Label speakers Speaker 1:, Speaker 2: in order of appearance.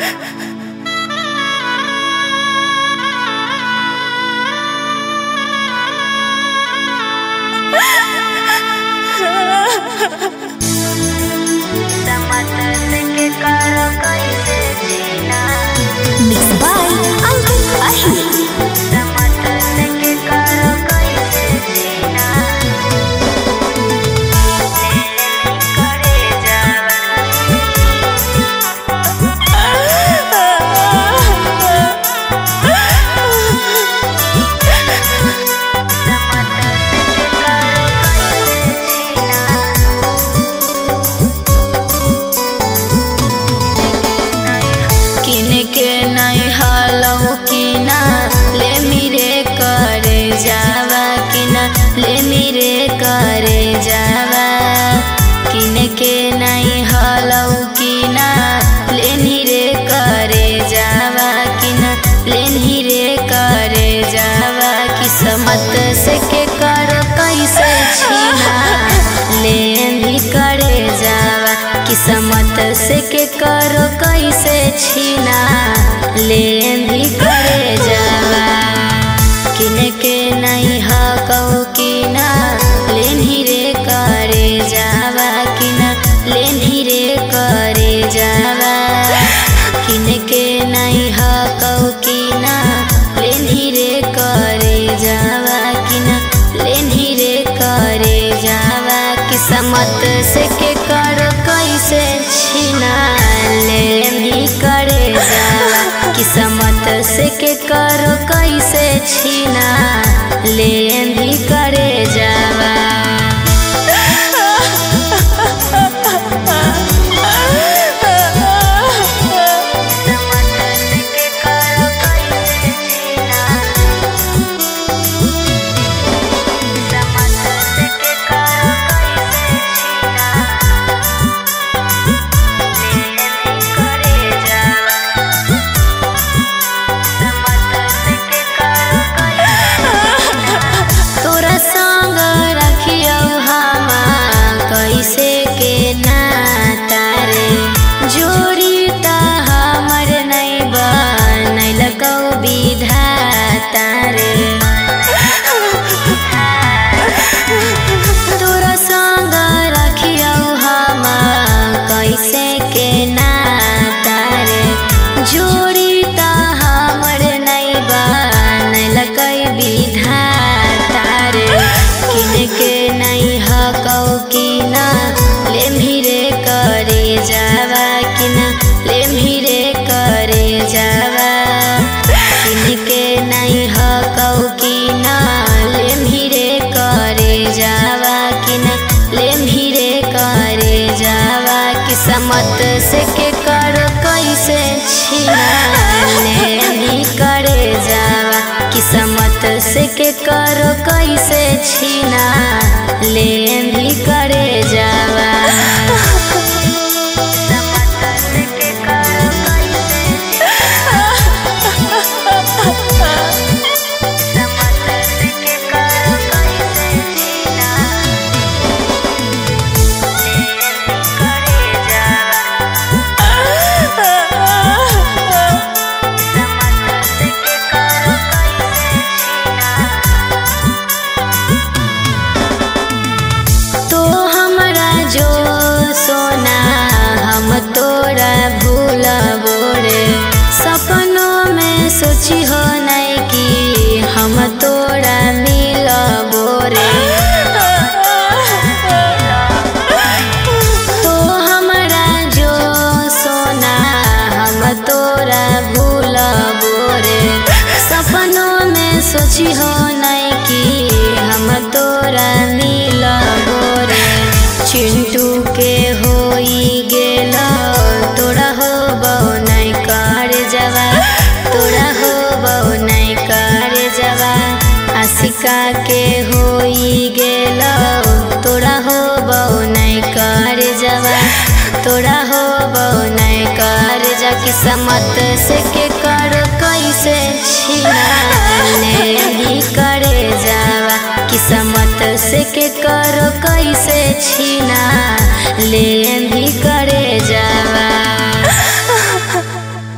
Speaker 1: Mixed by Uncle Ahir.
Speaker 2: ले मेरे करे जावा किने के नहीं हलौ किना ले नीरे करे जावा किना ले नीरे करे जावा किस्मत से के कर कैसे छीना ले नी करे जावा किस्मत से के कर कैसे छीना ले नी करे जावा किने के नहीं हकौ किना ले नीरे करे जावा किना ले नीरे करे जावा किने के नहीं हकौ किना ले नीरे करे जावा किना ले नीरे करे जावा किस्मत से के कर कैसे छीना ले नी करे जावा किस्मत से के कर कैसे छीना ले भी करे जावा किस्मत से के कर कैसे छीना ले भी करे जावा किस्मत से के कर कैसे छीना ले भी करे जावा सोची हो नहीं कि हम तोड़ा मिलबो रे तो हमरा जो सोना हम तोड़ा भूलबो रे सपनों में सोची हो नहीं कि हम तोड़ा मिलबो रे चिंटू के होई गेला तोड़ा होबो नहीं कर जावा तोड़ा होबो नहीं कर जावा आशिका के होई गेलो तोड़ा होबो नहीं कर जावा तोड़ा होबो नहीं कर जा किस्मत से के कर कैसे छीना ले भी करे जावा किस्मत से के कर कैसे छीना ले